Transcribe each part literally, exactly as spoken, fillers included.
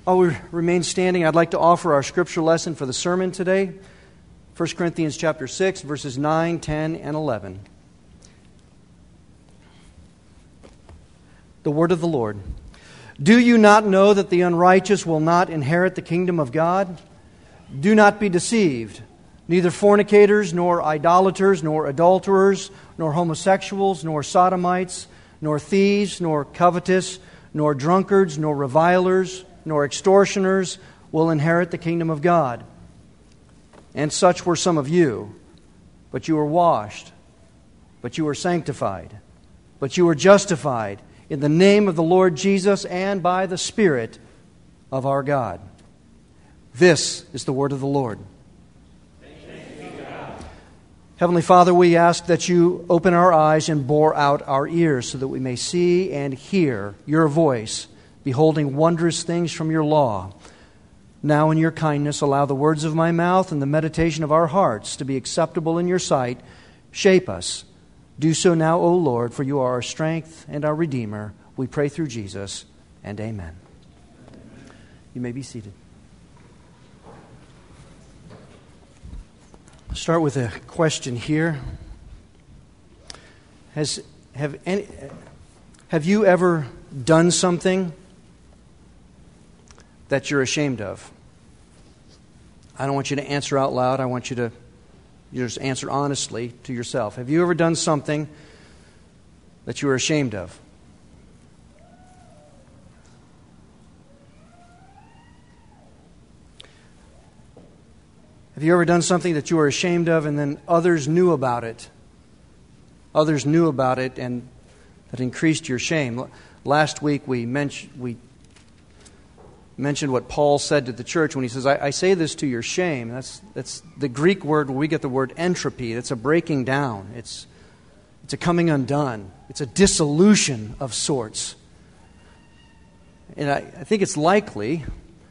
While we remain standing, I'd like to offer our scripture lesson for the sermon today. First Corinthians chapter six, verses nine, ten, and eleven. The word of the Lord. Do you not know that the unrighteous will not inherit the kingdom of God? Do not be deceived. Neither fornicators, nor idolaters, nor adulterers, nor homosexuals, nor sodomites, nor thieves, nor covetous, nor drunkards, nor revilers, nor extortioners will inherit the kingdom of God. And such were some of you. But you were washed, but you were sanctified, but you were justified in the name of the Lord Jesus and by the Spirit of our God. This is the word of the Lord. Heavenly Father, we ask that you open our eyes and bore out our ears so that we may see and hear your voice, beholding wondrous things from your law. Now in your kindness, allow the words of my mouth and the meditation of our hearts to be acceptable in your sight. Shape us. Do so now, O Lord, for you are our strength and our Redeemer. We pray through Jesus, and amen. You may be seated. I'll start with a question here. Has have any, have you ever done something that you're ashamed of? I don't want you to answer out loud. I want you to you just answer honestly to yourself. Have you ever done something that you were ashamed of? Have you ever done something that you were ashamed of and then others knew about it? Others knew about it and that increased your shame. Last week we mentioned we mentioned what Paul said to the church when he says, I, I say this to your shame. That's that's the Greek word where we get the word entropy. It's a breaking down. It's it's a coming undone. It's a dissolution of sorts. And I, I think it's likely,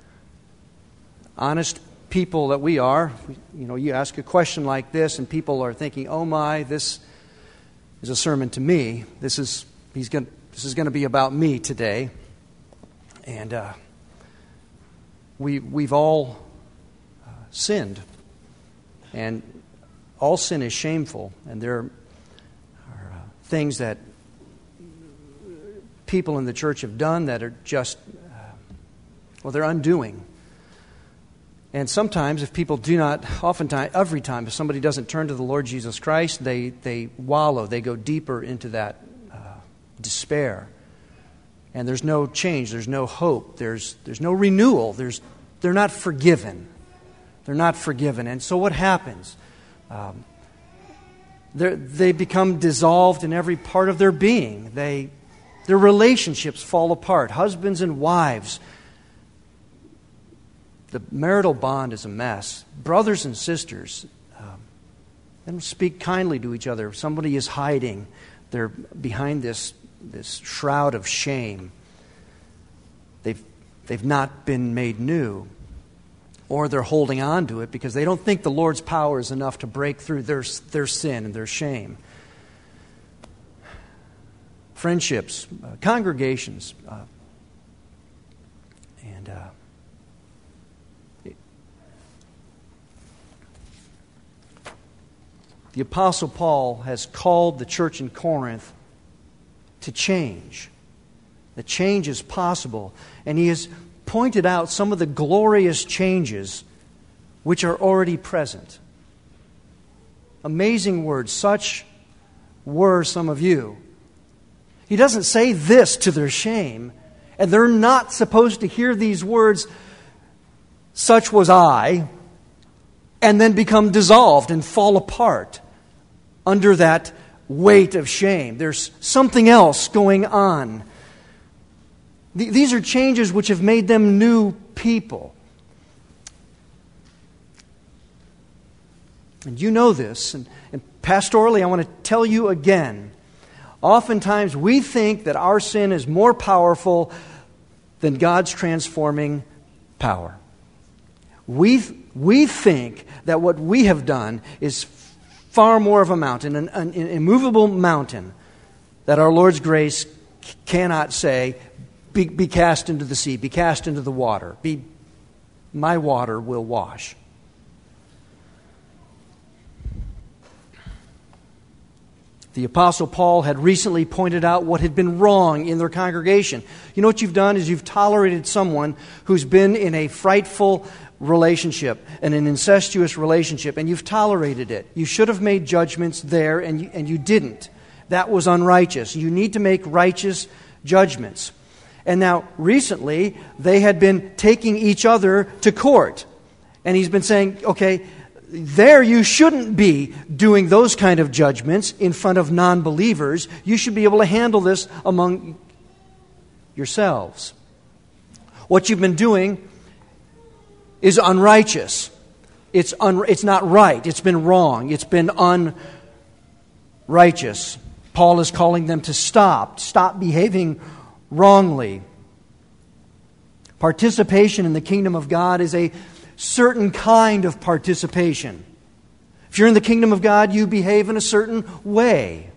honest people that we are, you know, you ask a question like this and people are thinking, oh my, this is a sermon to me. This is he's going this is going to be about me today. And uh, we we've all uh, sinned, and all sin is shameful, and there are uh, things that people in the church have done that are just uh, well, they're undoing. And sometimes if people do not, oftentimes, every time, if somebody doesn't turn to the Lord Jesus Christ, they, they wallow, they go deeper into that uh, despair. And there's no change, there's no hope, there's there's no renewal, there's they're not forgiven. They're not forgiven. And so what happens? Um, they become dissolved in every part of their being. They Their relationships fall apart, husbands and wives. The marital bond is a mess. Brothers and sisters, um, they don't speak kindly to each other. If somebody is hiding, they're behind this this shroud of shame. They've they've not been made new, or they're holding on to it because they don't think the Lord's power is enough to break through their their sin and their shame. Friendships, uh, congregations, uh, and. Uh, The Apostle Paul has called the church in Corinth to change. The change is possible. And he has pointed out some of the glorious changes which are already present. Amazing words. Such were some of you. He doesn't say this to their shame. And they're not supposed to hear these words, such was I, and then become dissolved and fall apart under that weight of shame. There's something else going on. These are changes which have made them new people. And you know this, and, and pastorally I want to tell you again, oftentimes we think that our sin is more powerful than God's transforming power. We, we think that what we have done is far more of a mountain, an, an immovable mountain, that our Lord's grace cannot say, be, be cast into the sea, be cast into the water. Be, my water will wash. The Apostle Paul had recently pointed out what had been wrong in their congregation. You know what you've done is you've tolerated someone who's been in a frightful relationship and an incestuous relationship, and you've tolerated it. You should have made judgments there, and you, and you didn't. That was unrighteous. You need to make righteous judgments. And now, recently, they had been taking each other to court. And he's been saying, okay, there you shouldn't be doing those kind of judgments in front of non-believers. You should be able to handle this among yourselves. What you've been doing is unrighteous. It's un- it's not right. It's been wrong. It's been unrighteous. Paul is calling them to stop. Stop behaving wrongly. Participation in the kingdom of God is a certain kind of participation. If you're in the kingdom of God, you behave in a certain way.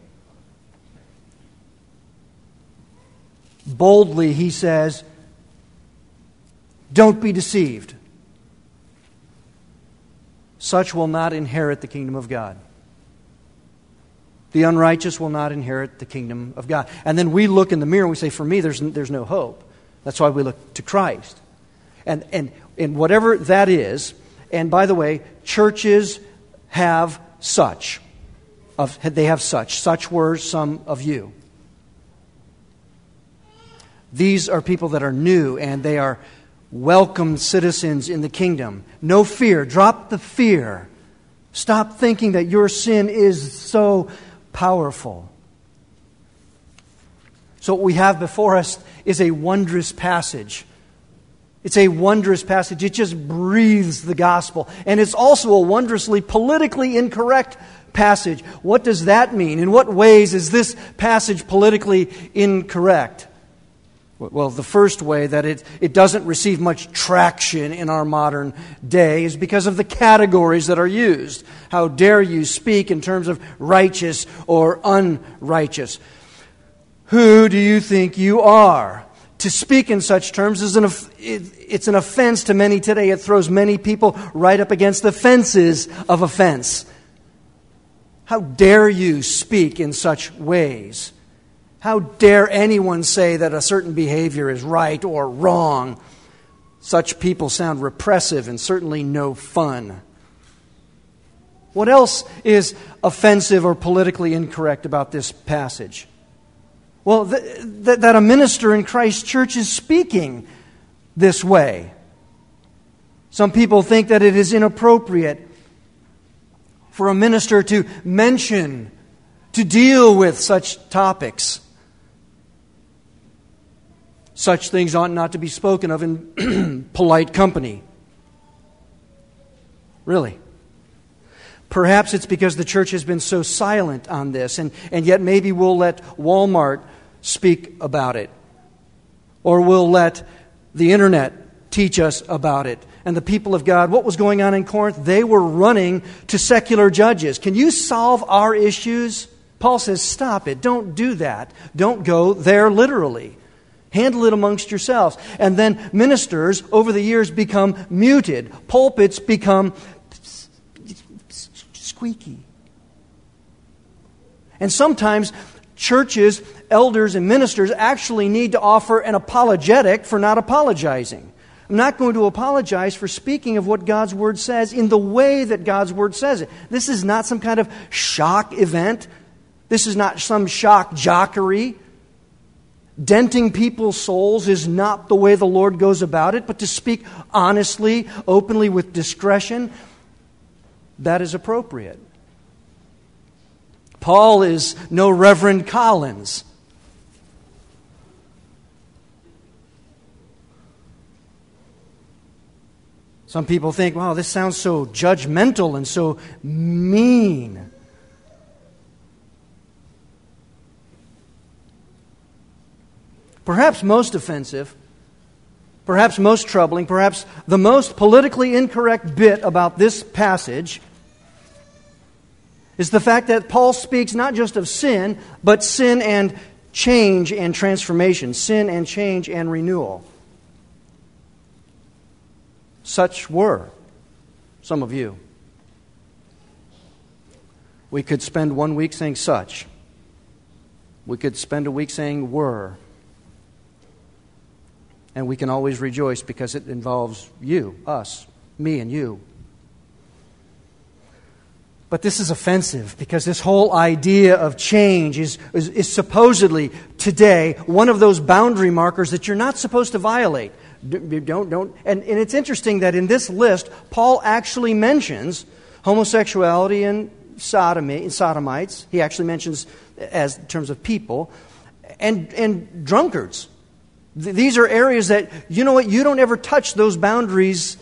Boldly, he says, don't be deceived. Such will not inherit the kingdom of God. The unrighteous will not inherit the kingdom of God. And then we look in the mirror and we say, for me, there's, there's no hope. That's why we look to Christ. And, and, and whatever that is, and by the way, churches have such. Of, they have such. Such were some of you. These are people that are new, and they are welcome citizens in the kingdom. No fear. Drop the fear. Stop thinking that your sin is so powerful. So what we have before us is a wondrous passage. It's a wondrous passage. It just breathes the gospel. And it's also a wondrously politically incorrect passage. What does that mean? In what ways is this passage politically incorrect? Well, the first way that it, it doesn't receive much traction in our modern day is because of the categories that are used. How dare you speak in terms of righteous or unrighteous? Who do you think you are? To speak in such terms is an it's an offense to many today. It throws many people right up against the fences of offense. How dare you speak in such ways? How dare anyone say that a certain behavior is right or wrong? Such people sound repressive and certainly no fun. What else is offensive or politically incorrect about this passage? Well, th- th- that a minister in Christ's church is speaking this way. Some people think that it is inappropriate for a minister to mention, to deal with such topics. Such things ought not to be spoken of in polite company. Really. Perhaps it's because the church has been so silent on this, and, and yet maybe we'll let Walmart speak about it. Or we'll let the internet teach us about it. And the people of God, what was going on in Corinth? They were running to secular judges. Can you solve our issues? Paul says, stop it. Don't do that. Don't go there literally. Handle it amongst yourselves. And then ministers over the years become muted. Pulpits become squeaky. And sometimes churches, elders, and ministers actually need to offer an apologetic for not apologizing. I'm not going to apologize for speaking of what God's Word says in the way that God's Word says it. This is not some kind of shock event. This is not some shock jockery. Denting people's souls is not the way the Lord goes about it, but to speak honestly, openly, with discretion, that is appropriate. Paul is no Reverend Collins. Some people think, wow, this sounds so judgmental and so mean. Perhaps most offensive, perhaps most troubling, perhaps the most politically incorrect bit about this passage is the fact that Paul speaks not just of sin, but sin and change and transformation, sin and change and renewal. Such were some of you. We could spend one week saying such. We could spend a week saying were. And we can always rejoice because it involves you, us, me and you. But this is offensive because this whole idea of change is, is, is supposedly today one of those boundary markers that you're not supposed to violate. Don't, don't. And, and it's interesting that in this list, Paul actually mentions homosexuality and sodomy, sodomites. He actually mentions as in terms of people, and and drunkards. Th- these are areas that, you know what, you don't ever touch those boundaries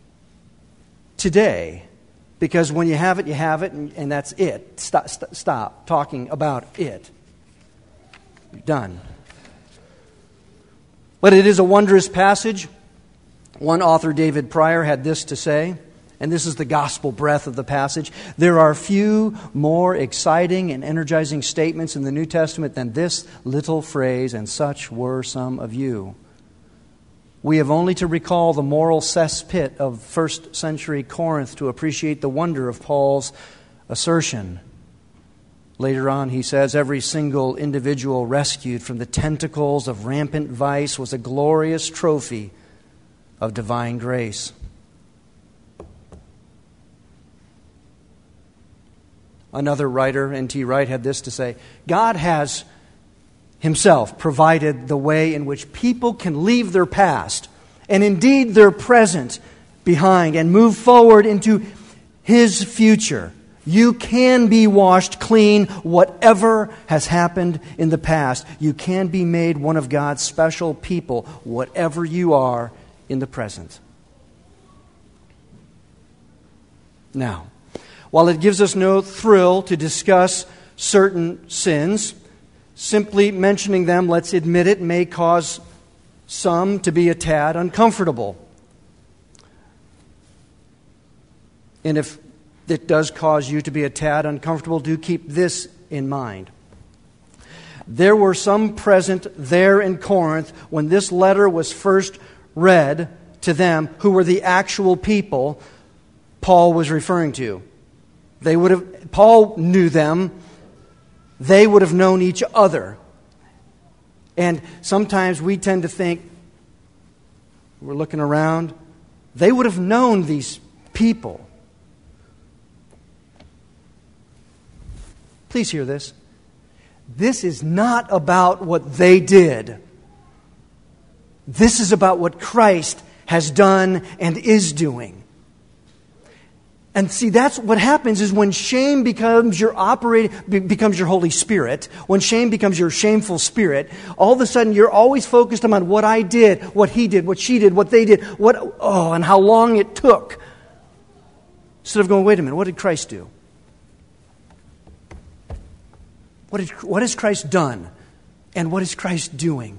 today, because when you have it, you have it, and, and that's it. Stop, st- stop talking about it. You're done. But it is a wondrous passage. One author, David Pryor, had this to say, and this is the gospel breath of the passage. There are few more exciting and energizing statements in the New Testament than this little phrase, and such were some of you. We have only to recall the moral cesspit of first century Corinth to appreciate the wonder of Paul's assertion. Later on, he says, every single individual rescued from the tentacles of rampant vice was a glorious trophy of divine grace. Another writer, N T Wright, had this to say, God has Himself provided the way in which people can leave their past, and indeed their present, behind and move forward into His future. You can be washed clean, whatever has happened in the past. You can be made one of God's special people, whatever you are in the present. Now, while it gives us no thrill to discuss certain sins, simply mentioning them, let's admit it, may cause some to be a tad uncomfortable. And if it does cause you to be a tad uncomfortable, do keep this in mind. There were some present there in Corinth when this letter was first read to them who were the actual people Paul was referring to. They would have, Paul knew them. They would have known each other. And sometimes we tend to think, we're looking around, they would have known these people. Please hear this. This is not about what they did. This is about what Christ has done and is doing. And see, that's what happens is when shame becomes your operating, becomes your Holy Spirit, when shame becomes your shameful spirit, all of a sudden you're always focused on what I did, what he did, what she did, what they did, what oh, and how long it took. Instead of going, wait a minute, what did Christ do? What, did, what has Christ done? And what is Christ doing?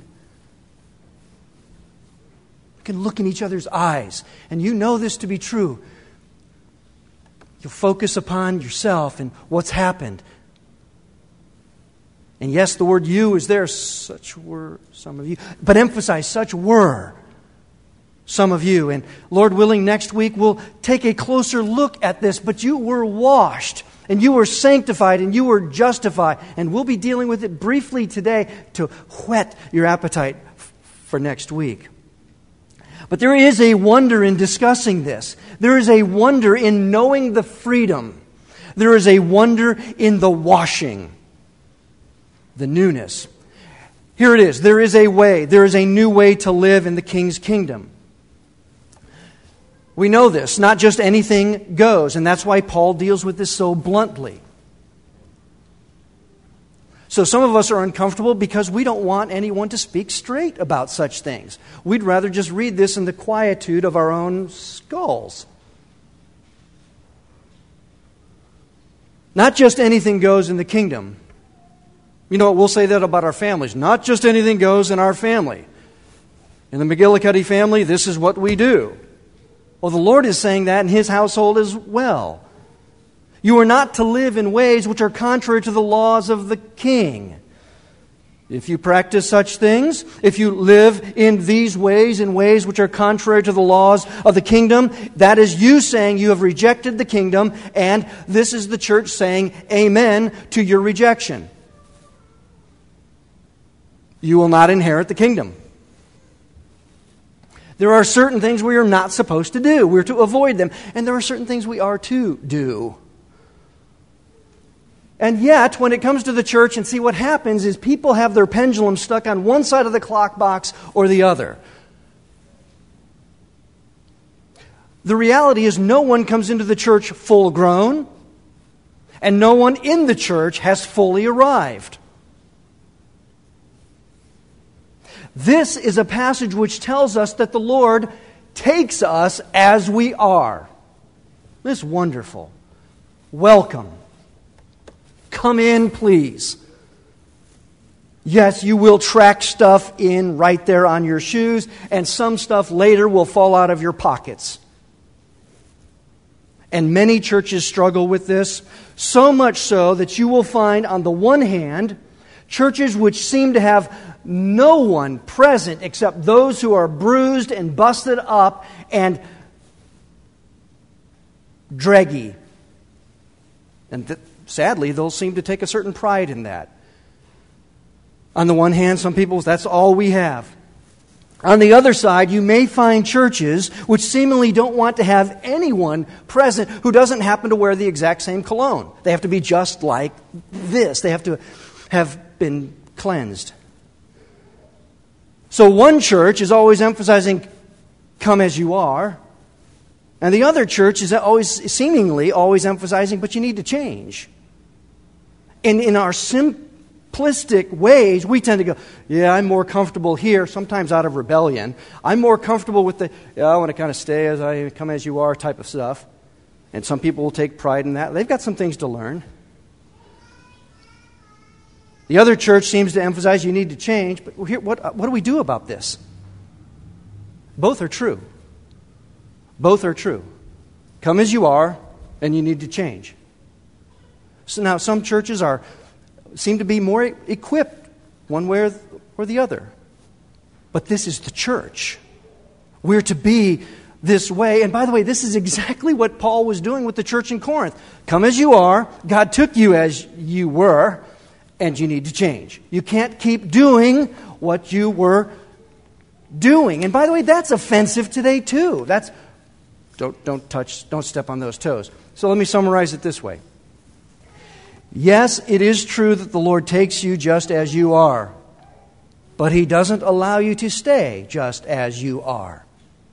You can look in each other's eyes, and you know this to be true. You'll focus upon yourself and what's happened. And yes, the word you is there. Such were some of you. But emphasize, such were some of you. And Lord willing, next week we'll take a closer look at this. But you were washed, and you were sanctified, and you were justified. And we'll be dealing with it briefly today to whet your appetite for next week. But there is a wonder in discussing this. There is a wonder in knowing the freedom. There is a wonder in the washing, the newness. Here it is. There is a way. There is a new way to live in the King's kingdom. We know this. Not just anything goes. And that's why Paul deals with this so bluntly. So some of us are uncomfortable because we don't want anyone to speak straight about such things. We'd rather just read this in the quietude of our own skulls. Not just anything goes in the kingdom. You know what, we'll say that about our families. Not just anything goes in our family. In the McGillicuddy family, this is what we do. Well, the Lord is saying that in His household as well. You are not to live in ways which are contrary to the laws of the king. If you practice such things, if you live in these ways, in ways which are contrary to the laws of the kingdom, that is you saying you have rejected the kingdom, and this is the church saying amen to your rejection. You will not inherit the kingdom. There are certain things we are not supposed to do. We're to avoid them. And there are certain things we are to do. And yet, when it comes to the church, and see what happens is people have their pendulum stuck on one side of the clock box or the other. The reality is no one comes into the church full grown, and no one in the church has fully arrived. This is a passage which tells us that the Lord takes us as we are. This is wonderful. Welcome. Come in, please. Yes, you will track stuff in right there on your shoes, and some stuff later will fall out of your pockets. And many churches struggle with this, so much so that you will find, on the one hand, churches which seem to have no one present except those who are bruised and busted up and draggy. And th- sadly, they'll seem to take a certain pride in that. On the one hand, some people, that's all we have. On the other side, you may find churches which seemingly don't want to have anyone present who doesn't happen to wear the exact same cologne. They have to be just like this. They have to have been cleansed. So one church is always emphasizing, come as you are. And the other church is always, seemingly, always emphasizing, but you need to change. And in our simplistic ways, we tend to go, yeah, I'm more comfortable here, sometimes out of rebellion. I'm more comfortable with the, yeah, I want to kind of stay as I come as you are type of stuff. And some people will take pride in that. They've got some things to learn. The other church seems to emphasize you need to change, but here, what, what do we do about this? Both are true. Both are true. Come as you are, and you need to change. So now some churches are seem to be more equipped one way or the other. But this is the church. We're to be this way. And by the way, this is exactly what Paul was doing with the church in Corinth. Come as you are. God took you as you were. And you need to change. You can't keep doing what you were doing. And by the way, that's offensive today too. That's don't don't touch, don't step on those toes. So let me summarize it this way. Yes, it is true that the Lord takes you just as you are, but He doesn't allow you to stay just as you are.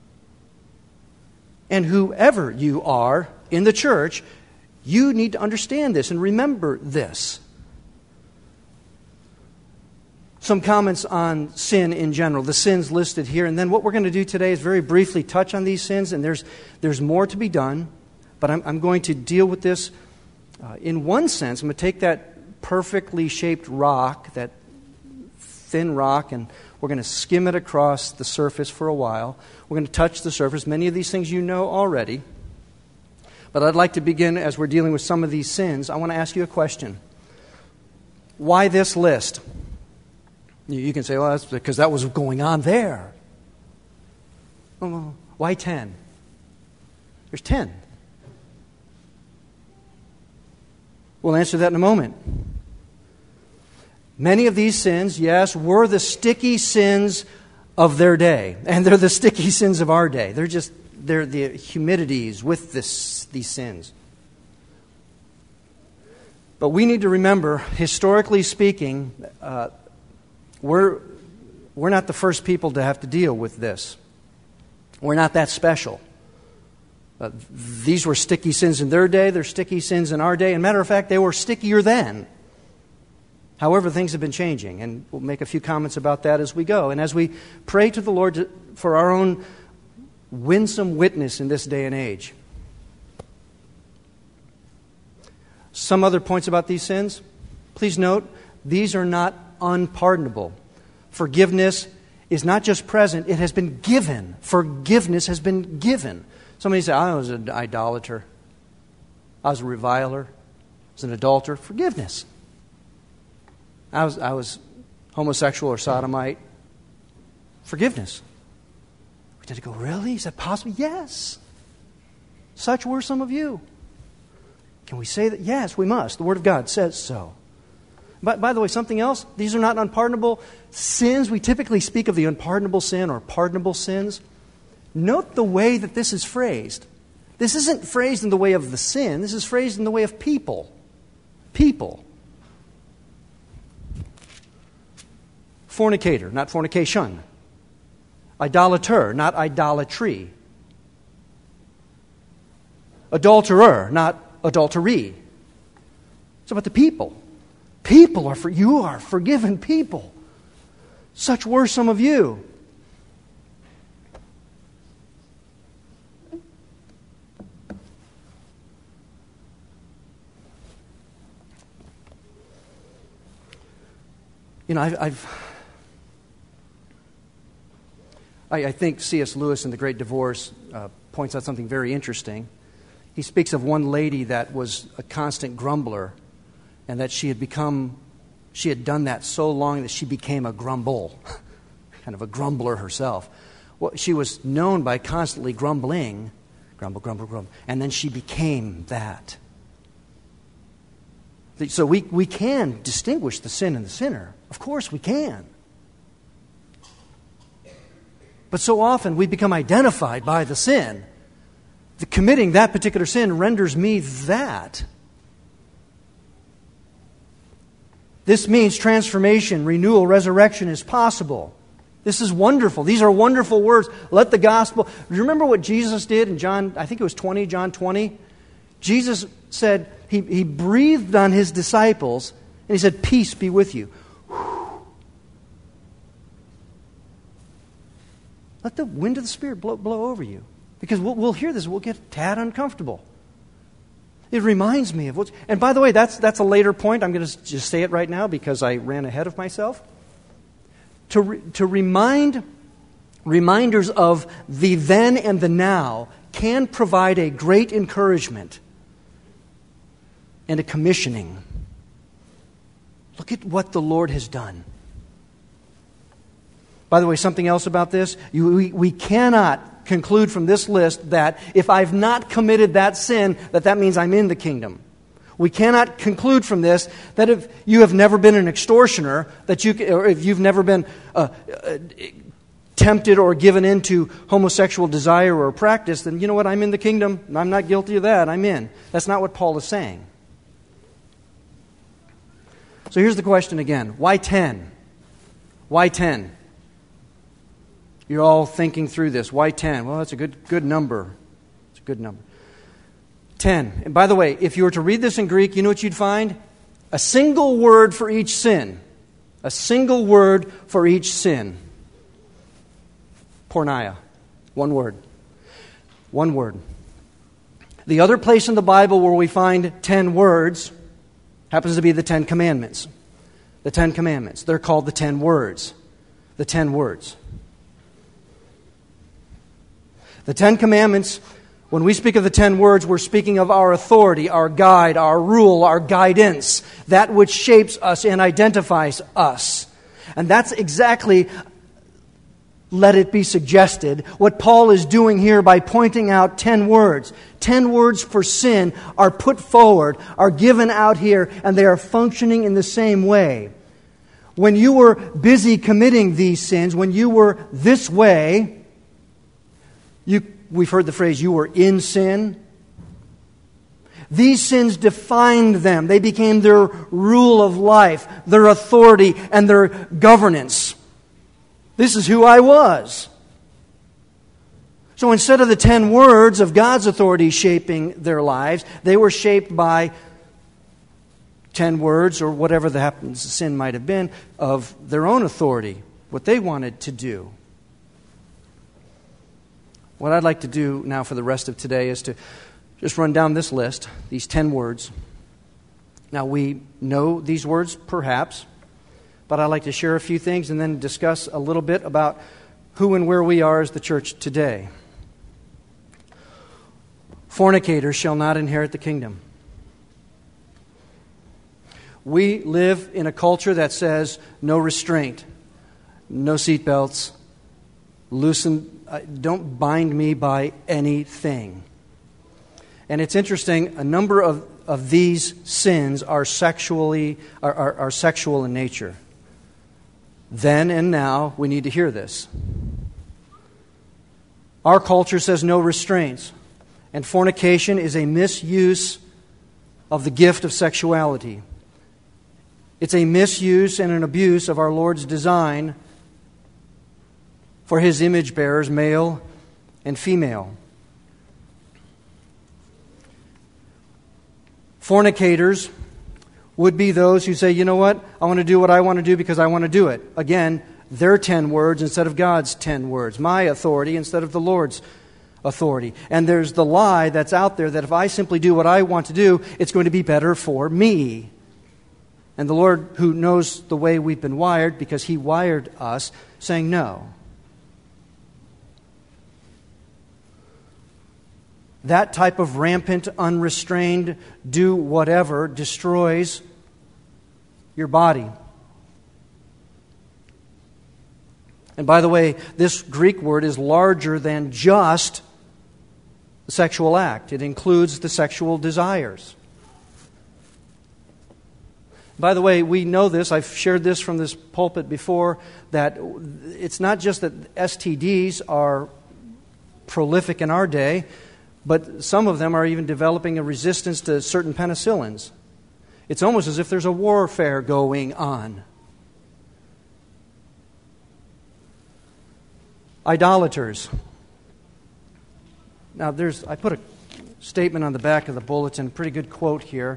And whoever you are in the church, you need to understand this and remember this. Some comments on sin in general, the sins listed here. And then what we're going to do today is very briefly touch on these sins, and there's there's more to be done. But I'm, I'm going to deal with this uh, in one sense. I'm going to take that perfectly shaped rock, that thin rock, and we're going to skim it across the surface for a while. We're going to touch the surface. Many of these things you know already. But I'd like to begin, as we're dealing with some of these sins, I want to ask you a question. Why this list? You can say, well, that's because that was going on there. Well, why ten? There's ten. We'll answer that in a moment. Many of these sins, yes, were the sticky sins of their day. And they're the sticky sins of our day. They're just, they're the humidities with this, these sins. But we need to remember, historically speaking, uh, We're, we're not the first people to have to deal with this. We're not that special. Uh, these were sticky sins in their day. They're sticky sins in our day. And matter of fact, they were stickier then. However, things have been changing. And we'll make a few comments about that as we go. And as we pray to the Lord to, for our own winsome witness in this day and age. Some other points about these sins. Please note, these are not unpardonable. Forgiveness is not just present, it has been given. Forgiveness has been given. Somebody say, I was an idolater. I was a reviler. I was an adulterer. Forgiveness. I was I was homosexual or sodomite, forgiveness. We tend to go, really? Is that possible? Yes. Such were some of you. Can we say that? Yes, we must. The Word of God says so. But by the way, something else, these are not unpardonable sins. We typically speak of the unpardonable sin or pardonable sins. Note the way that this is phrased. This isn't phrased in the way of the sin. This is phrased in the way of people. People. Fornicator, not fornication. Idolater, not idolatry. Adulterer, not adultery. It's about the people. People are for you are forgiven people. Such were some of you. You know, I've, I've I, I think C S Lewis in The Great Divorce uh, points out something very interesting. He speaks of one lady that was a constant grumbler, and that she had become, she had done that so long that she became a grumble, kind of a grumbler herself. Well, she was known by constantly grumbling, grumble, grumble, grumble, and then she became that. So we, we can distinguish the sin and the sinner. Of course we can. But so often we become identified by the sin. The committing that particular sin renders me that. This means transformation, renewal, resurrection is possible. This is wonderful. These are wonderful words. Let the gospel... Do you remember what Jesus did in John, I think it was twenty, John twenty? Jesus said, he, he breathed on His disciples, and He said, peace be with you. Let the wind of the Spirit blow, blow over you. Because we'll, we'll hear this, we'll get a tad uncomfortable. It reminds me of what's... And by the way, that's that's a later point. I'm going to just say it right now because I ran ahead of myself. To re, to remind reminders of the then and the now can provide a great encouragement and a commissioning. Look at what the Lord has done. By the way, something else about this, you, we, we cannot conclude from this list that if I've not committed that sin, that that means I'm in the kingdom. We cannot conclude from this that if you have never been an extortioner, that you, or if you've never been uh, uh, tempted or given into homosexual desire or practice, then you know what, I'm in the kingdom. I'm not guilty of that. I'm in. That's not what Paul is saying. So here's the question again. Why ten? Why ten? You're all thinking through this. Why ten? Well, that's a good good number. It's a good number. ten. And by the way, if you were to read this in Greek, you know what you'd find? A single word for each sin. A single word for each sin. Porneia. One word. One word. The other place in the Bible where we find ten words happens to be the Ten Commandments. The Ten Commandments. They're called the ten words. The ten words. The Ten Commandments, when we speak of the ten words, we're speaking of our authority, our guide, our rule, our guidance, that which shapes us and identifies us. And that's exactly, let it be suggested, what Paul is doing here by pointing out ten words. Ten words for sin are put forward, are given out here, and they are functioning in the same way. When you were busy committing these sins, when you were this way, You, we've heard the phrase, you were in sin. These sins defined them. They became their rule of life, their authority, and their governance. This is who I was. So instead of the ten words of God's authority shaping their lives, they were shaped by ten words, or whatever the happens, sin might have been, of their own authority, what they wanted to do. What I'd like to do now for the rest of today is to just run down this list, these ten words. Now, we know these words, perhaps, but I'd like to share a few things and then discuss a little bit about who and where we are as the church today. Fornicators shall not inherit the kingdom. We live in a culture that says no restraint, no seatbelts, loosen, uh, don't bind me by anything. And it's interesting, a number of, of these sins are sexually are, are, are sexual in nature. Then and now, we need to hear this. Our culture says no restraints, and fornication is a misuse of the gift of sexuality. It's a misuse and an abuse of our Lord's design for His image bearers, male and female. Fornicators would be those who say, you know what, I want to do what I want to do because I want to do it. Again, their ten words instead of God's ten words. My authority instead of the Lord's authority. And there's the lie that's out there that if I simply do what I want to do, it's going to be better for me. And the Lord, who knows the way we've been wired because He wired us, saying no. That type of rampant, unrestrained, do whatever destroys your body. And by the way, this Greek word is larger than just the sexual act. It includes the sexual desires. By the way, we know this, I've shared this from this pulpit before, that it's not just that S T Ds are prolific in our day, but some of them are even developing a resistance to certain penicillins. It's almost as if there's a warfare going on. Idolaters. Now, there's I put a statement on the back of the bulletin, pretty good quote here.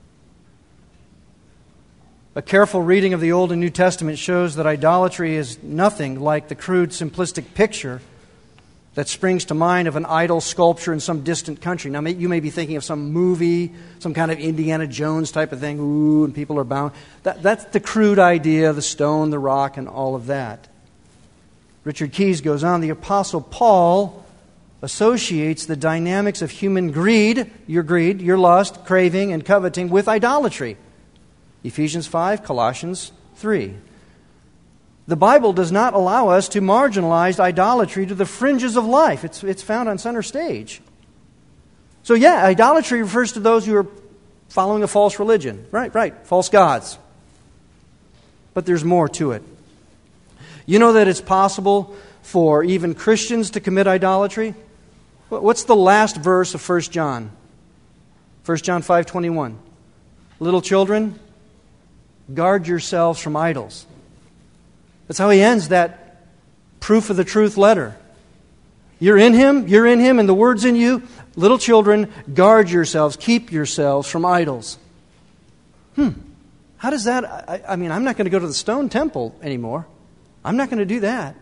A careful reading of the Old and New Testament shows that idolatry is nothing like the crude, simplistic picture that springs to mind of an idol sculpture in some distant country. Now, you may be thinking of some movie, some kind of Indiana Jones type of thing, ooh, and people are bound. That, that's the crude idea, the stone, the rock, and all of that. Richard Keyes goes on, the Apostle Paul associates the dynamics of human greed, your greed, your lust, craving, and coveting with idolatry. Ephesians five, Colossians three. The Bible does not allow us to marginalize idolatry to the fringes of life. It's, it's found on center stage. So yeah, idolatry refers to those who are following a false religion. Right, right, false gods. But there's more to it. You know that it's possible for even Christians to commit idolatry? What's the last verse of First John? First John five twenty-one. Little children, guard yourselves from idols. That's how he ends that proof of the truth letter. You're in Him, you're in Him, and the Word's in you. Little children, guard yourselves, keep yourselves from idols. Hmm. How does that... I, I mean, I'm not going to go to the stone temple anymore. I'm not going to do that.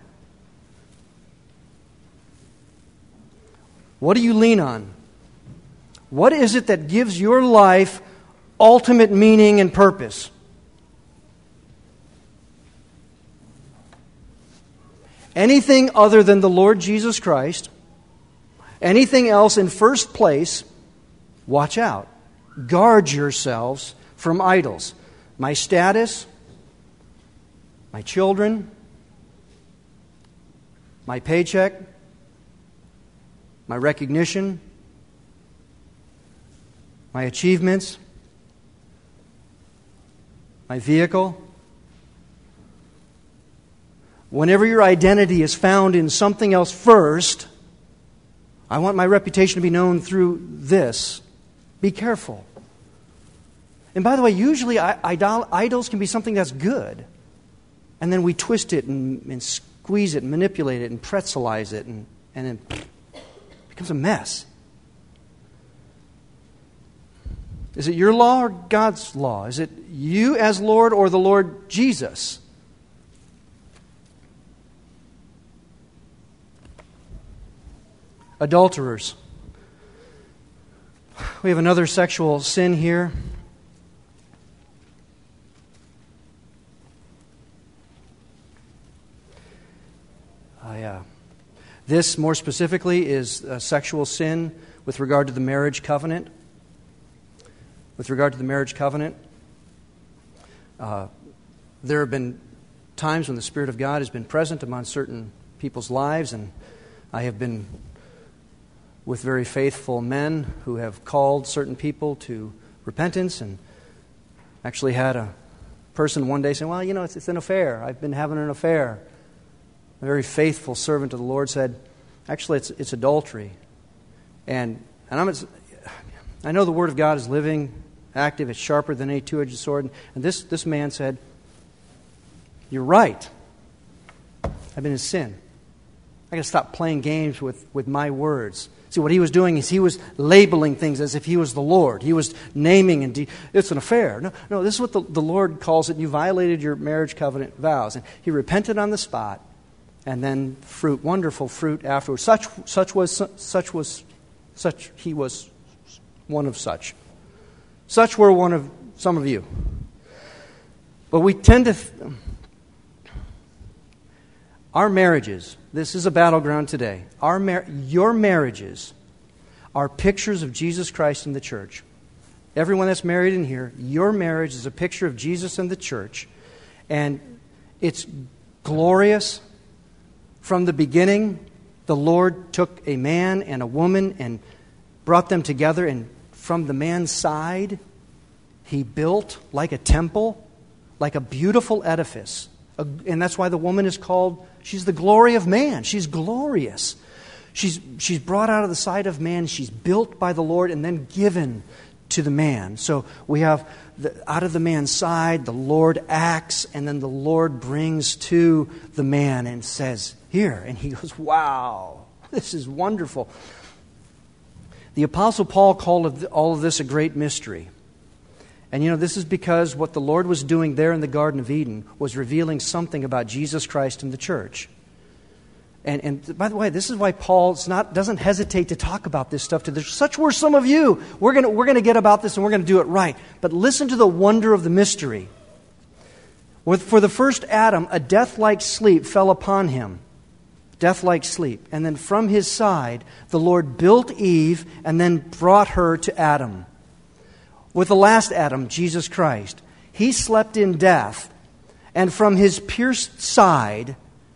What do you lean on? What is it that gives your life ultimate meaning and purpose? Anything other than the Lord Jesus Christ, anything else in first place, watch out. Guard yourselves from idols. My status, my children, my paycheck, my recognition, my achievements, my vehicle. Whenever your identity is found in something else first, I want my reputation to be known through this. Be careful. And by the way, usually idol, idols can be something that's good. And then we twist it and, and squeeze it and manipulate it and pretzelize it and, and then it becomes a mess. Is it your law or God's law? Is it you as Lord or the Lord Jesus? Adulterers. We have another sexual sin here. I, uh, this, more specifically, is a sexual sin with regard to the marriage covenant. With regard to the marriage covenant. Uh, there have been times when the Spirit of God has been present among certain people's lives, and I have been with very faithful men who have called certain people to repentance, and actually had a person one day saying, well, you know, it's, it's an affair. I've been having an affair. A very faithful servant of the Lord said, actually, it's it's adultery. And and I'm I know the Word of God is living, active, it's sharper than any two-edged sword. And this, this man said, you're right. I've been in sin. I got to stop playing games with, with my words. See, what he was doing is he was labeling things as if he was the Lord. He was naming and de- it's an affair. No, no, this is what the, the Lord calls it. You violated your marriage covenant vows. And he repented on the spot, and then fruit, wonderful fruit afterwards. Such, such was, such was, such he was one of such. Such were one of some of you. But we tend to. Th- Our marriages, this is a battleground today. Our mar- your marriages are pictures of Jesus Christ and the church. Everyone that's married in here, your marriage is a picture of Jesus and the church. And it's glorious. From the beginning, the Lord took a man and a woman and brought them together. And from the man's side, He built like a temple, like a beautiful edifice. And that's why the woman is called, she's the glory of man. She's glorious. She's, she's brought out of the side of man. She's built by the Lord and then given to the man. So we have, the, out of the man's side, the Lord acts, and then the Lord brings to the man and says, here. And he goes, wow, this is wonderful. The Apostle Paul called all of this a great mystery. And you know, this is because what the Lord was doing there in the Garden of Eden was revealing something about Jesus Christ and the church. And, and by the way, this is why Paul not, doesn't hesitate to talk about this stuff to the such were some of you. We're going we're gonna get about this and we're going to do it right. But listen to the wonder of the mystery. With, for the first Adam, a death-like sleep fell upon him. Death-like sleep. And then from his side, the Lord built Eve and then brought her to Adam. With the last Adam, Jesus Christ, He slept in death, and from His pierced side,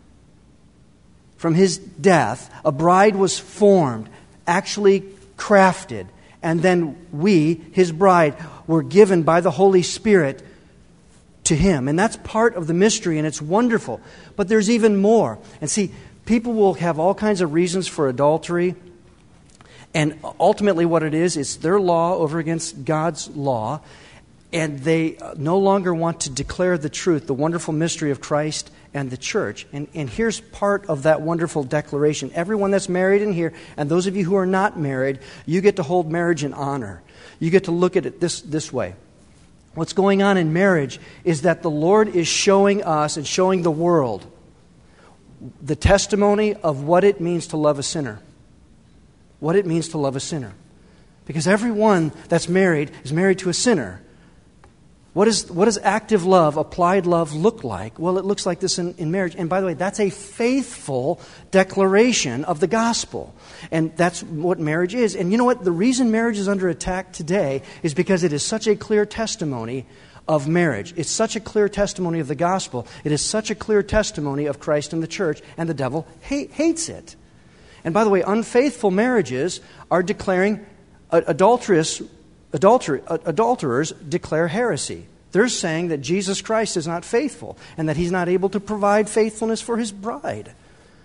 from His death, a bride was formed, actually crafted, and then we, His bride, were given by the Holy Spirit to Him. And that's part of the mystery, and it's wonderful. But there's even more. And see, people will have all kinds of reasons for adultery. And ultimately what it is, it's their law over against God's law. And they no longer want to declare the truth, the wonderful mystery of Christ and the church. And, and here's part of that wonderful declaration. Everyone that's married in here, and those of you who are not married, you get to hold marriage in honor. You get to look at it this, this way. What's going on in marriage is that the Lord is showing us and showing the world the testimony of what it means to love a sinner. What it means to love a sinner. Because everyone that's married is married to a sinner. What, is, what does active love, applied love look like? Well, it looks like this in, in marriage. And by the way, that's a faithful declaration of the gospel. And that's what marriage is. And you know what? The reason marriage is under attack today is because it is such a clear testimony of marriage. It's such a clear testimony of the gospel. It is such a clear testimony of Christ and the church. And the devil hate, hates it. And by the way, unfaithful marriages are declaring adulterous, adulter, adulterers declare heresy. They're saying that Jesus Christ is not faithful and that He's not able to provide faithfulness for His bride.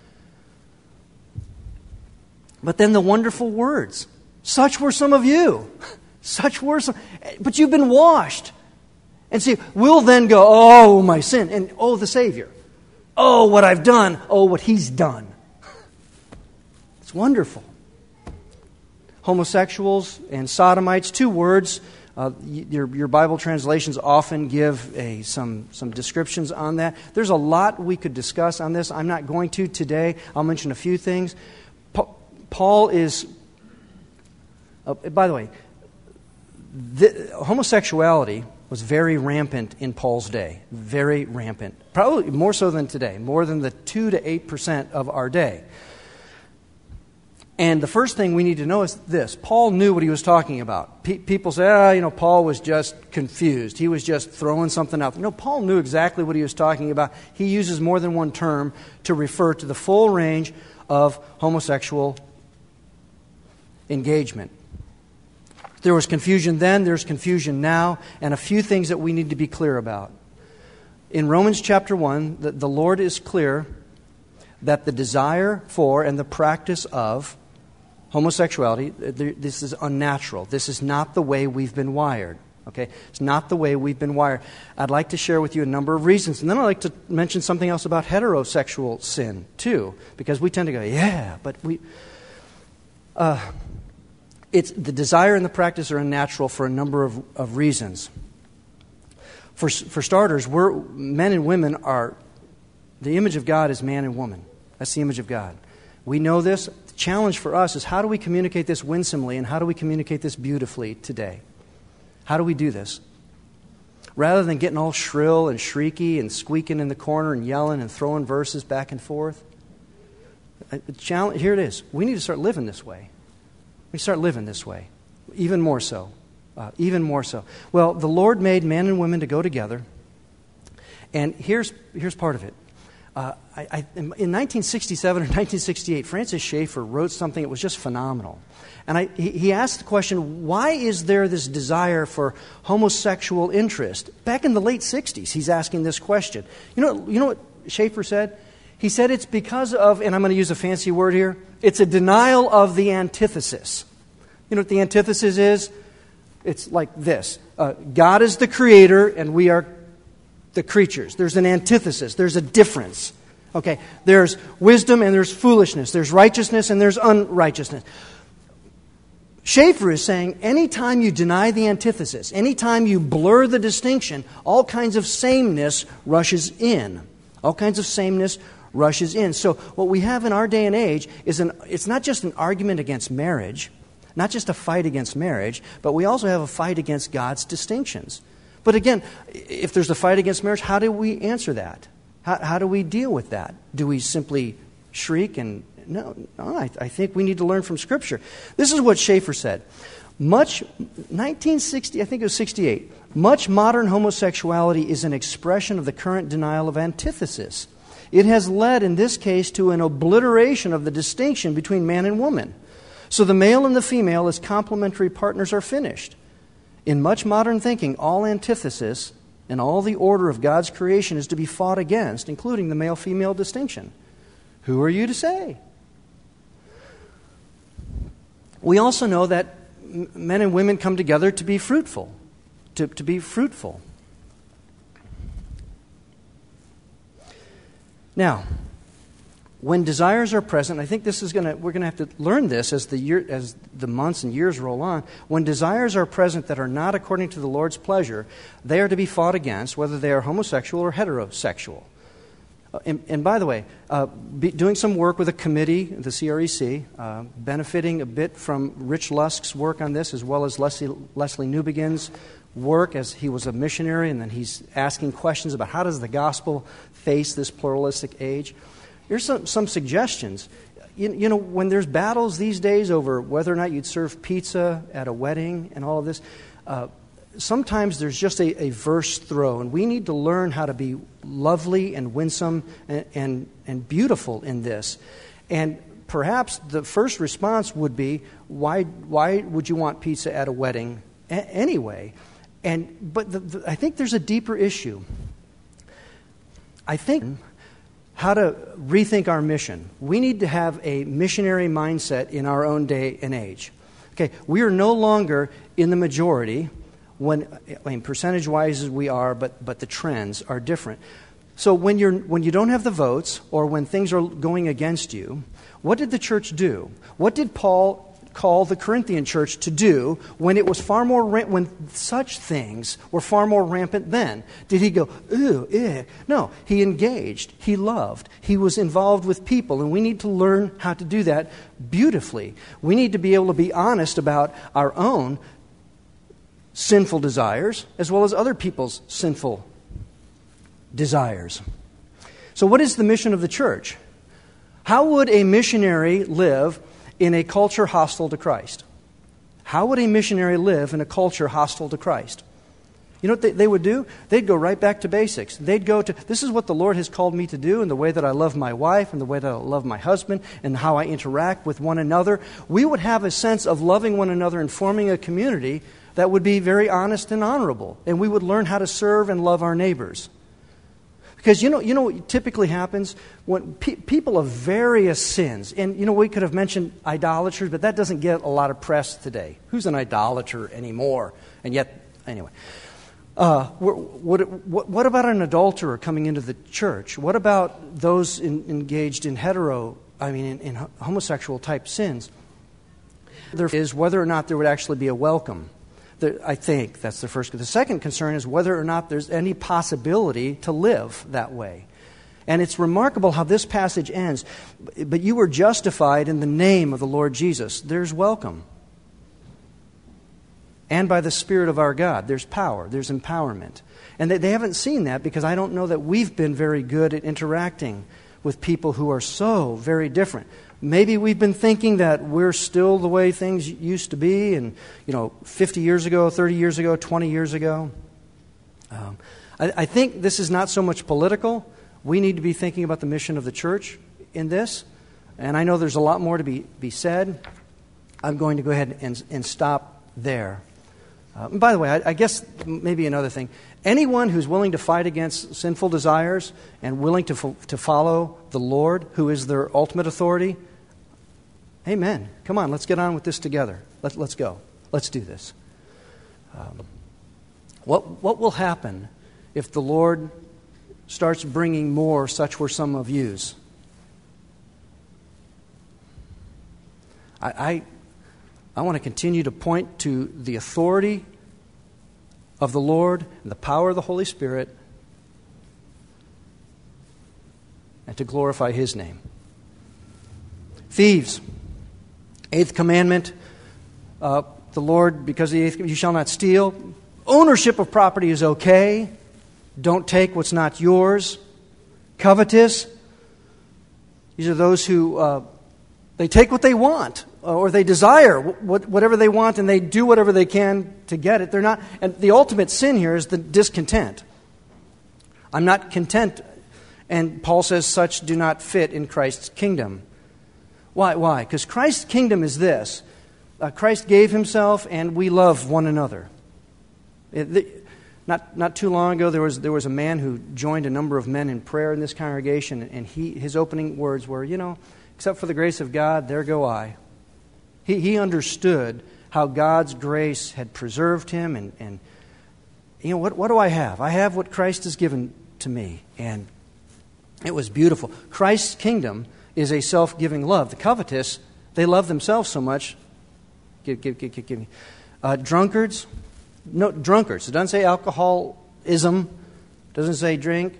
But then the wonderful words, such were some of you. Such were some, but you've been washed. And see, we'll then go, oh, my sin, and oh, the Savior. Oh, what I've done. Oh, what He's done. It's wonderful. Homosexuals and sodomites, two words. Uh, your, your Bible translations often give a, some, some descriptions on that. There's a lot we could discuss on this. I'm not going to today. I'll mention a few things. Pa- Paul is, uh, by the way, the, homosexuality was very rampant in Paul's day. Very rampant. Probably more so than today. More than the two to eight percent of our day. And the first thing we need to know is this. Paul knew what he was talking about. Pe- people say, ah, you know, Paul was just confused. He was just throwing something out there. No, Paul knew exactly what he was talking about. He uses more than one term to refer to the full range of homosexual engagement. There was confusion then, there's confusion now, and a few things that we need to be clear about. In Romans chapter one, the, the Lord is clear that the desire for and the practice of homosexuality, this is unnatural. This is not the way we've been wired. Okay? It's not the way we've been wired. I'd like to share with you a number of reasons. And then I'd like to mention something else about heterosexual sin, too. Because we tend to go, yeah, but we... Uh, it's the desire and the practice are unnatural for a number of, of reasons. For, for starters, we're, men and women are... The image of God is man and woman. That's the image of God. We know this. The challenge for us is how do we communicate this winsomely and how do we communicate this beautifully today? How do we do this? Rather than getting all shrill and shrieky and squeaking in the corner and yelling and throwing verses back and forth, the challenge, here it is. We need to start living this way. We start living this way. Even more so. Uh, even more so. Well, the Lord made men and women to go together. And here's here's part of it. Uh, I, I, in nineteen sixty-seven or nineteen sixty-eight, Francis Schaeffer wrote something that was just phenomenal. And I, he, he asked the question, why is there this desire for homosexual interest? Back in the late sixties, he's asking this question. You know, you know what Schaeffer said? He said it's because of, and I'm going to use a fancy word here, it's a denial of the antithesis. You know what the antithesis is? It's like this. Uh, God is the creator and we are the creatures. There's an antithesis. There's a difference. Okay, there's wisdom and there's foolishness. There's righteousness and there's unrighteousness. Schaeffer is saying anytime you deny the antithesis, anytime you blur the distinction, all kinds of sameness rushes in. All kinds of sameness rushes in. So what we have in our day and age is an it's not just an argument against marriage, not just a fight against marriage, but we also have a fight against God's distinctions. But again, if there's a fight against marriage, how do we answer that? How, how do we deal with that? Do we simply shriek and... No, no I, I think we need to learn from Scripture. This is what Schaeffer said. Much, nineteen sixty, I think it was sixty-eight, much modern homosexuality is an expression of the current denial of antithesis. It has led, in this case, to an obliteration of the distinction between man and woman. So the male and the female as complementary partners are finished. In much modern thinking, all antithesis and all the order of God's creation is to be fought against, including the male-female distinction. Who are you to say? We also know that men and women come together to be fruitful, to, to be fruitful. Now, when desires are present, I think this is going to we're going to have to learn this as the year as the months and years roll on. When desires are present that are not according to the Lord's pleasure, they are to be fought against, whether they are homosexual or heterosexual. Uh, and, and by the way, uh, be, doing some work with a committee, the C R E C, uh, benefiting a bit from Rich Lusk's work on this, as well as Leslie, Leslie Newbegin's work as he was a missionary, and then he's asking questions about how does the gospel face this pluralistic age. Here's some, some suggestions. You, you know, when there's battles these days over whether or not you'd serve pizza at a wedding and all of this, uh, sometimes there's just a, a verse throw, and we need to learn how to be lovely and winsome and, and, and beautiful in this. And perhaps the first response would be, why, why would you want pizza at a wedding a- anyway? And But the, the, I think there's a deeper issue. I think... How to rethink our mission. We need to have a missionary mindset in our own day and age. Okay, we are no longer in the majority when, I mean, percentage-wise we are, but but the trends are different. So when you're when you don't have the votes or when things are going against you, what did the church do? What did Paul call the Corinthian church to do when it was far more when such things were far more rampant then? Did he go, ooh, eh? No, he engaged, he loved, he was involved with people, and we need to learn how to do that beautifully. We need to be able to be honest about our own sinful desires as well as other people's sinful desires. So what is the mission of the church? How would a missionary live in a culture hostile to Christ? How would a missionary live in a culture hostile to Christ? You know what they, they would do? They'd go right back to basics. They'd go to, this is what the Lord has called me to do, and the way that I love my wife, and the way that I love my husband, and how I interact with one another. We would have a sense of loving one another and forming a community that would be very honest and honorable. And we would learn how to serve and love our neighbors. Because you know, you know what typically happens? When pe- people of various sins, and you know, we could have mentioned idolaters, but that doesn't get a lot of press today. Who's an idolater anymore? And yet, anyway. Uh, what, what, what about an adulterer coming into the church? What about those in, engaged in hetero, I mean, in, in homosexual type sins? There is whether or not there would actually be a welcome. There, I think that's the first. The second concern is whether or not there's any possibility to live that way. And it's remarkable how this passage ends. But you were justified in the name of the Lord Jesus. There's welcome. And by the Spirit of our God. There's power. There's empowerment. And they, they haven't seen that because I don't know that we've been very good at interacting with people who are so very different. Maybe we've been thinking that we're still the way things used to be, and you know, fifty years ago, thirty years ago, twenty years ago. Um, I, I think this is not so much political. We need to be thinking about the mission of the church in this. And I know there's a lot more to be, be said. I'm going to go ahead and, and stop there. Uh, by the way, I, I guess maybe another thing. Anyone who's willing to fight against sinful desires and willing to fo- to follow the Lord, who is their ultimate authority, amen. Come on, let's get on with this together. Let, let's go. Let's do this. Um, what what will happen if the Lord starts bringing more such were some of yous? I... I I want to continue to point to the authority of the Lord and the power of the Holy Spirit and to glorify His name. Thieves. Eighth commandment. Uh, the Lord, because the eighth, you shall not steal. Ownership of property is okay. Don't take what's not yours. Covetous. These are those who uh, they take what they want. Or they desire whatever they want, and they do whatever they can to get it. They're not, and the ultimate sin here is the discontent. I'm not content, and Paul says such do not fit in Christ's kingdom. Why? Why? Because Christ's kingdom is this: uh, Christ gave Himself, and we love one another. It, the, not not too long ago, there was there was a man who joined a number of men in prayer in this congregation, and he his opening words were, you know, except for the grace of God, there go I. He he understood how God's grace had preserved him, and, and you know, what, what do I have? I have what Christ has given to me. And it was beautiful. Christ's kingdom is a self-giving love. The covetous, they love themselves so much. Give, give, give, give, give me. Uh, drunkards, no, drunkards. It doesn't say alcoholism. It doesn't say drink.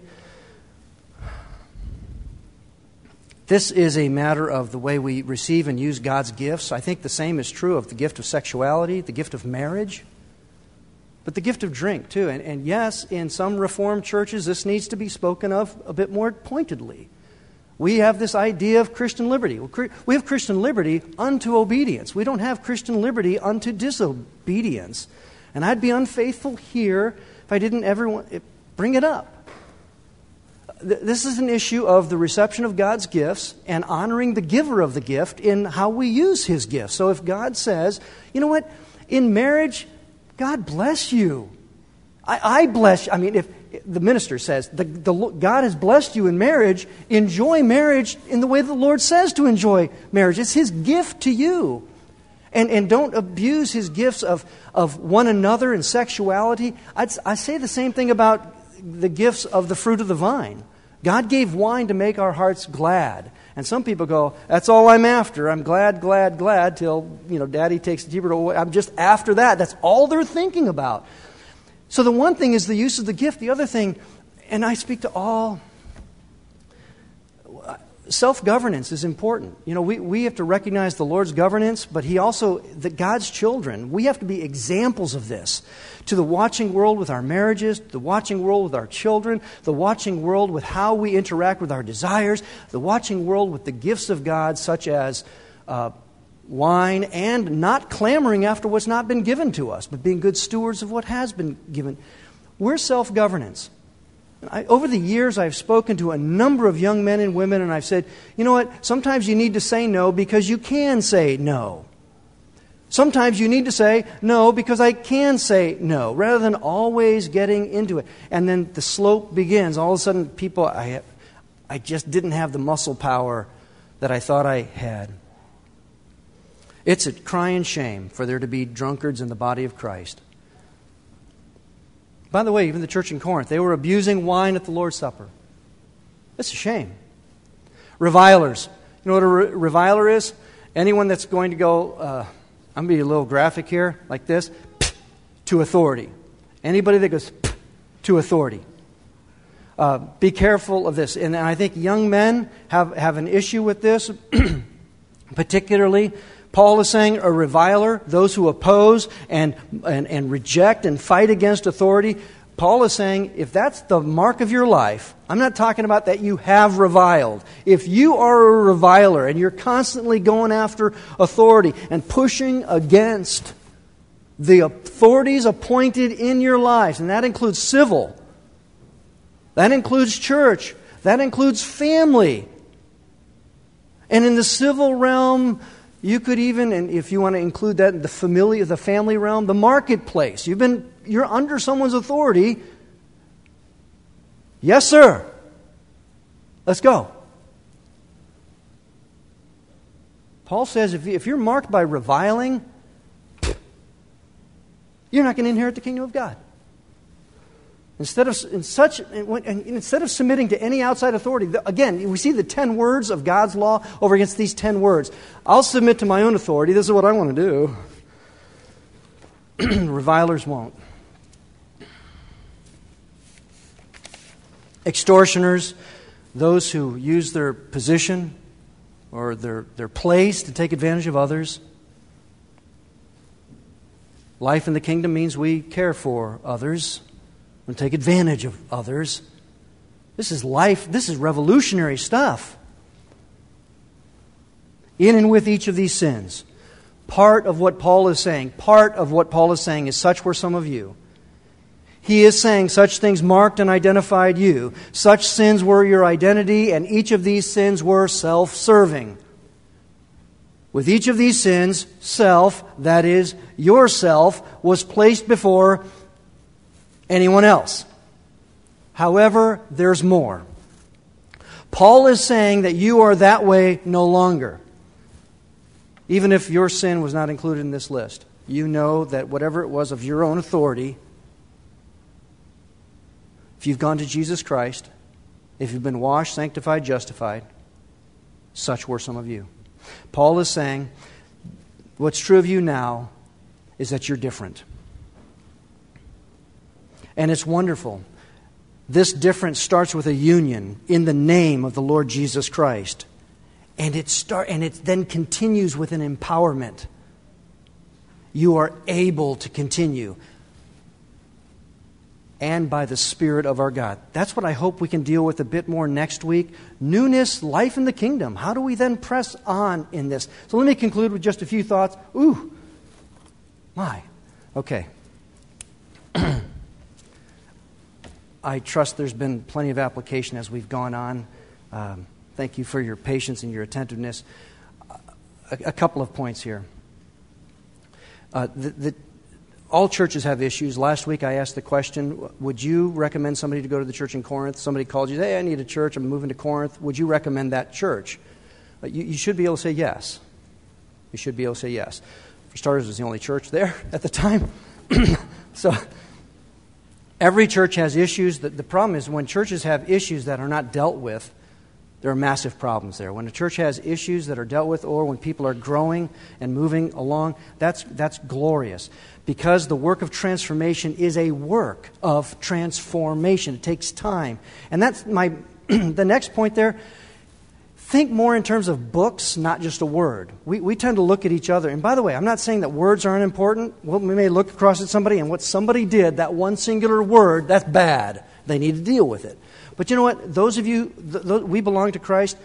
This is a matter of the way we receive and use God's gifts. I think the same is true of the gift of sexuality, the gift of marriage, but the gift of drink too. And, and yes, in some Reformed churches, this needs to be spoken of a bit more pointedly. We have this idea of Christian liberty. We have Christian liberty unto obedience. We don't have Christian liberty unto disobedience. And I'd be unfaithful here if I didn't ever want, bring it up. This is an issue of the reception of God's gifts and honoring the giver of the gift in how we use His gifts. So if God says, you know what, in marriage, God bless you. I, I bless you. I mean, if the minister says, the, the, God has blessed you in marriage, enjoy marriage in the way the Lord says to enjoy marriage. It's His gift to you. And, and don't abuse His gifts of, of one another and sexuality. I'd, I say the same thing about the gifts of the fruit of the vine. God gave wine to make our hearts glad. And some people go, that's all I'm after. I'm glad, glad, glad till, you know, Daddy takes the Hebrew away. I'm just after that. That's all they're thinking about. So the one thing is the use of the gift. The other thing, and I speak to all, self-governance is important. You know, we, we have to recognize the Lord's governance, but He also, that God's children, we have to be examples of this to the watching world with our marriages, the watching world with our children, the watching world with how we interact with our desires, the watching world with the gifts of God, such as uh, wine, and not clamoring after what's not been given to us, but being good stewards of what has been given. We're self-governance. I, over the years, I've spoken to a number of young men and women, and I've said, you know what, sometimes you need to say no because you can say no. Sometimes you need to say no because I can say no, rather than always getting into it. And then the slope begins. All of a sudden, people, I, I just didn't have the muscle power that I thought I had. It's a crying shame for there to be drunkards in the body of Christ. By the way, even the church in Corinth, they were abusing wine at the Lord's Supper. It's a shame. Revilers. You know what a re- reviler is? Anyone that's going to go, uh, I'm going to be a little graphic here, like this, to authority. Anybody that goes to authority. Uh, be careful of this. And I think young men have, have an issue with this, particularly. Paul is saying a reviler, those who oppose and, and, and reject and fight against authority. Paul is saying if that's the mark of your life, I'm not talking about that you have reviled. If you are a reviler and you're constantly going after authority and pushing against the authorities appointed in your lives, and that includes civil, that includes church, that includes family. And in the civil realm, you could even, and if you want to include that in the family, the family realm, the marketplace. You've been, you're under someone's authority. Yes, sir. Let's go. Paul says if, if you're marked by reviling, you're not going to inherit the kingdom of God. Instead of in such, instead of submitting to any outside authority, again, we see the ten words of God's law over against these ten words. I'll submit to my own authority. This is what I want to do. Revilers won't. Extortioners, those who use their position or their, their place to take advantage of others. Life in the kingdom means we care for others. We take advantage of others. This is life. This is revolutionary stuff. In and with each of these sins, part of what Paul is saying, part of what Paul is saying is such were some of you. He is saying such things marked and identified you. Such sins were your identity, and each of these sins were self-serving. With each of these sins, self, that is, yourself, was placed before anyone else. However, there's more. Paul is saying that you are that way no longer. Even if your sin was not included in this list, you know that whatever it was of your own authority, if you've gone to Jesus Christ, if you've been washed, sanctified, justified, such were some of you. Paul is saying what's true of you now is that you're different. And it's wonderful. This difference starts with a union in the name of the Lord Jesus Christ. And it start and it then continues with an empowerment. You are able to continue. And by the Spirit of our God. That's what I hope we can deal with a bit more next week. Newness, life in the kingdom. How do we then press on in this? So let me conclude with just a few thoughts. Ooh, my. Okay. I trust there's been plenty of application as we've gone on. Um, thank you for your patience and your attentiveness. A, a couple of points here. Uh, the, the, all churches have issues. Last week I asked the question, would you recommend somebody to go to the church in Corinth? Somebody called you, hey, I need a church, I'm moving to Corinth. Would you recommend that church? Uh, you, you should be able to say yes. You should be able to say yes. For starters, it was the only church there at the time. So... Every church has issues. The, the problem is when churches have issues that are not dealt with, there are massive problems there. When a church has issues that are dealt with, or when people are growing and moving along, that's that's glorious. Because the work of transformation is a work of transformation. It takes time. And that's my the next point there. Think more in terms of books, not just a word. We we tend to look at each other. And by the way, I'm not saying that words aren't important. Well, we may look across at somebody, and what somebody did, that one singular word, that's bad. They need to deal with it. But you know what? Those of you, th- th- we belong to Christ.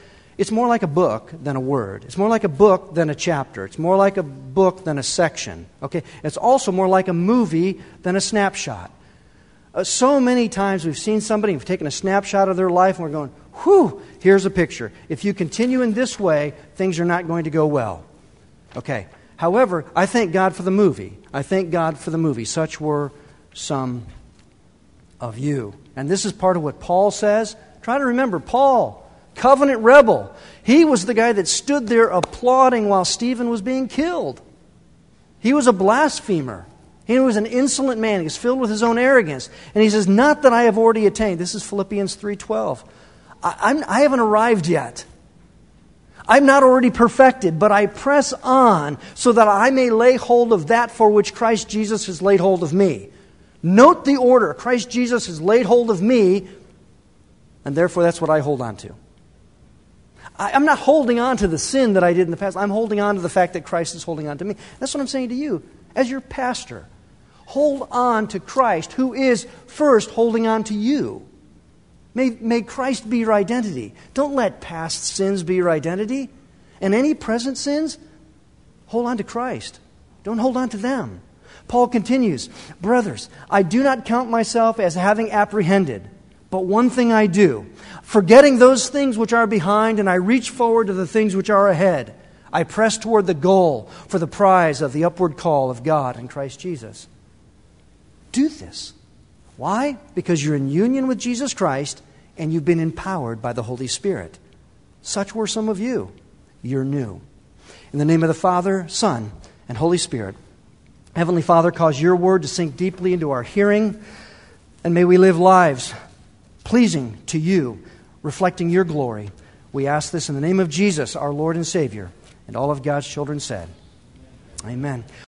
It's more like a book than a word. It's more like a book than a chapter. It's more like a book than a section. Okay? It's also more like a movie than a snapshot. Uh, so many times we've seen somebody, we've taken a snapshot of their life, and we're going, whew, here's a picture. If you continue in this way, things are not going to go well. Okay. However, I thank God for the movie. I thank God for the movie. Such were some of you. And this is part of what Paul says. Try to remember, Paul, covenant rebel. He was the guy that stood there applauding while Stephen was being killed. He was a blasphemer. He was an insolent man. He was filled with his own arrogance. And he says, not that I have already attained. This is Philippians three twelve. I, I'm, I haven't arrived yet. I'm not already perfected, but I press on so that I may lay hold of that for which Christ Jesus has laid hold of me. Note the order. Christ Jesus has laid hold of me, and therefore that's what I hold on to. I, I'm not holding on to the sin that I did in the past. I'm holding on to the fact that Christ is holding on to me. That's what I'm saying to you as your pastor. Hold on to Christ, who is first holding on to you. May, may Christ be your identity. Don't let past sins be your identity. And any present sins, hold on to Christ. Don't hold on to them. Paul continues, brothers, I do not count myself as having apprehended, but one thing I do, forgetting those things which are behind, and I reach forward to the things which are ahead. I press toward the goal for the prize of the upward call of God in Christ Jesus. Do this. Why? Because you're in union with Jesus Christ and you've been empowered by the Holy Spirit. Such were some of you. You're new. In the name of the Father, Son, and Holy Spirit, Heavenly Father, cause your word to sink deeply into our hearing, and may we live lives pleasing to you, reflecting your glory. We ask this in the name of Jesus, our Lord and Savior, and all of God's children said, Amen.